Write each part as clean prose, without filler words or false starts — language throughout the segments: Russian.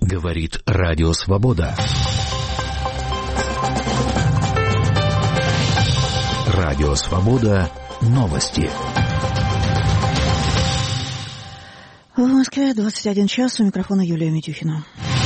Говорит Радио Свобода. Радио Свобода. Новости. В Москве 21 час. У микрофона Юлия Митюхина.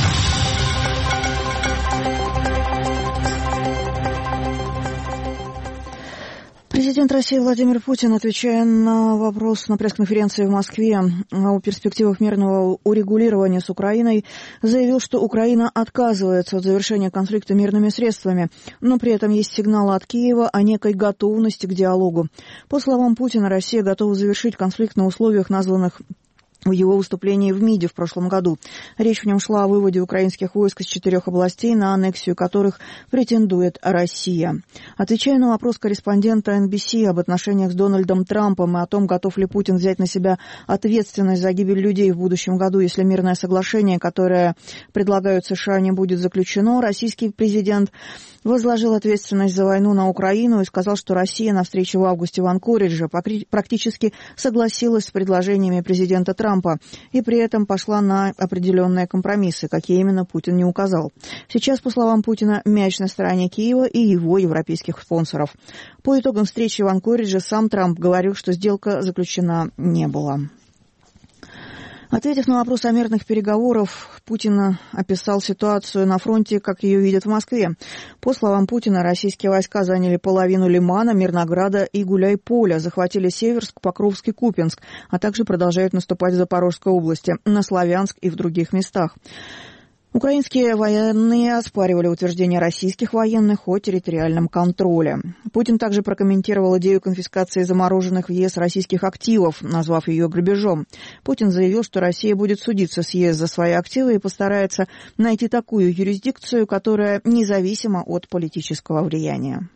Президент России Владимир Путин, отвечая на вопрос на пресс-конференции в Москве о перспективах мирного урегулирования с Украиной, заявил, что Украина отказывается от завершения конфликта мирными средствами, но при этом есть сигналы от Киева о некой готовности к диалогу. По словам Путина, Россия готова завершить конфликт на условиях, названных в его выступлении в МИДе в прошлом году. Речь в нем шла о выводе украинских войск из 4 областей, на аннексию которых претендует Россия. Отвечая на вопрос корреспондента NBC об отношениях с Дональдом Трампом и о том, готов ли Путин взять на себя ответственность за гибель людей в будущем году, если мирное соглашение, которое предлагают США, не будет заключено, российский президент возложил ответственность за войну на Украину и сказал, что Россия на встрече в августе в Анкоридже практически согласилась с предложениями президента Трампа и при этом пошла на определенные компромиссы, какие именно Путин не указал. Сейчас, по словам Путина, мяч на стороне Киева и его европейских спонсоров. По итогам встречи в Анкоридже сам Трамп говорил, что сделка заключена не была. Ответив на вопрос о мирных переговорах, Путин описал ситуацию на фронте, как ее видят в Москве. По словам Путина, российские войска заняли половину Лимана, Мирнограда и Гуляйполя, захватили Северск, Покровск и Купянск, а также продолжают наступать в Запорожской области, на Славянск и в других местах. Украинские военные оспаривали утверждение российских военных о территориальном контроле. Путин также прокомментировал идею конфискации замороженных в ЕС российских активов, назвав ее грабежом. Путин заявил, что Россия будет судиться с ЕС за свои активы и постарается найти такую юрисдикцию, которая независима от политического влияния.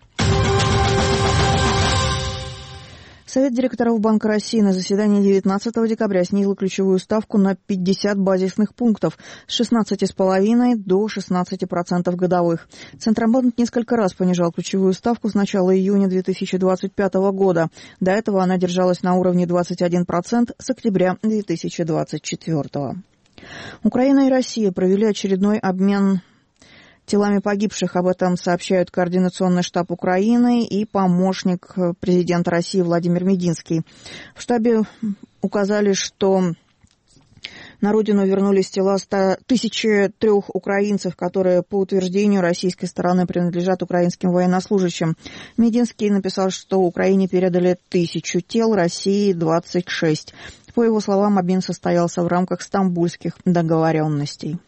Совет директоров Банка России на заседании 19 декабря снизил ключевую ставку на 50 базисных пунктов с 16,5% до 16% годовых. Центробанк несколько раз понижал ключевую ставку с начала июня 2025 года. До этого она держалась на уровне 21% с октября 2024. Украина и Россия провели очередной обмен телами погибших. Об этом сообщают Координационный штаб Украины и помощник президента России Владимир Мединский. В штабе указали, что на родину вернулись тела 1003 украинцев, которые, по утверждению российской стороны, принадлежат украинским военнослужащим. Мединский написал, что Украине передали 1000 тел, России 26. По его словам, обмен состоялся в рамках стамбульских договоренностей.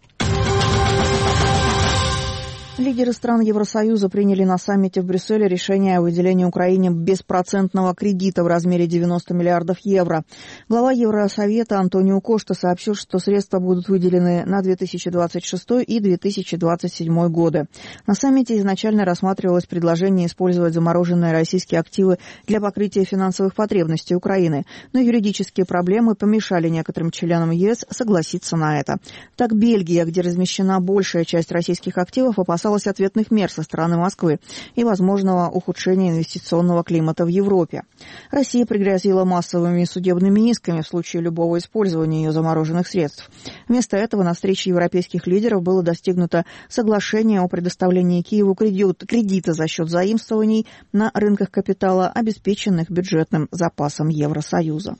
Лидеры стран Евросоюза приняли на саммите в Брюсселе решение о выделении Украине беспроцентного кредита в размере 90 миллиардов евро. Глава Евросовета Антонио Кошта сообщил, что средства будут выделены на 2026 и 2027 годы. На саммите изначально рассматривалось предложение использовать замороженные российские активы для покрытия финансовых потребностей Украины, но юридические проблемы помешали некоторым членам ЕС согласиться на это. Так, Бельгия, где размещена большая часть российских активов, опасалась ответных мер со стороны Москвы и возможного ухудшения инвестиционного климата в Европе. Россия пригрозила массовыми судебными исками в случае любого использования ее замороженных средств. Вместо этого на встрече европейских лидеров было достигнуто соглашение о предоставлении Киеву кредита за счет заимствований на рынках капитала, обеспеченных бюджетным запасом Евросоюза.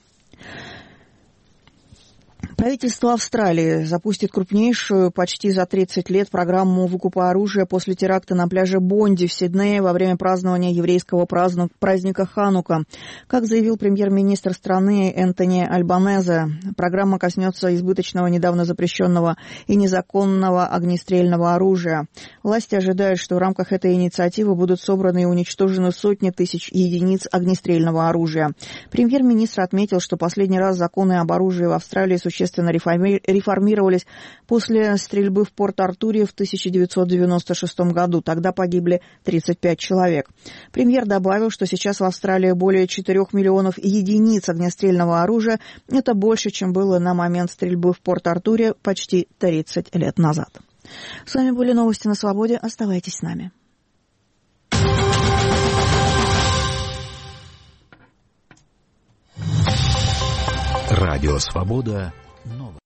Правительство Австралии запустит крупнейшую почти за 30 лет программу выкупа оружия после теракта на пляже Бонди в Сиднее во время празднования еврейского праздника Ханука. Как заявил премьер-министр страны Энтони Альбанезе, программа коснется избыточного, недавно запрещенного и незаконного огнестрельного оружия. Власти ожидают, что в рамках этой инициативы будут собраны и уничтожены сотни тысяч единиц огнестрельного оружия. Премьер-министр отметил, что последний раз законы об оружии в Австралии существенно реформировались после стрельбы в Порт-Артуре в 1996 году. Тогда погибли 35 человек. Премьер добавил, что сейчас в Австралии более 4 миллионов единиц огнестрельного оружия. Это больше, чем было на момент стрельбы в Порт-Артуре почти 30 лет назад. С вами были новости на Свободе. Оставайтесь с нами. Радио Свобода. Новости.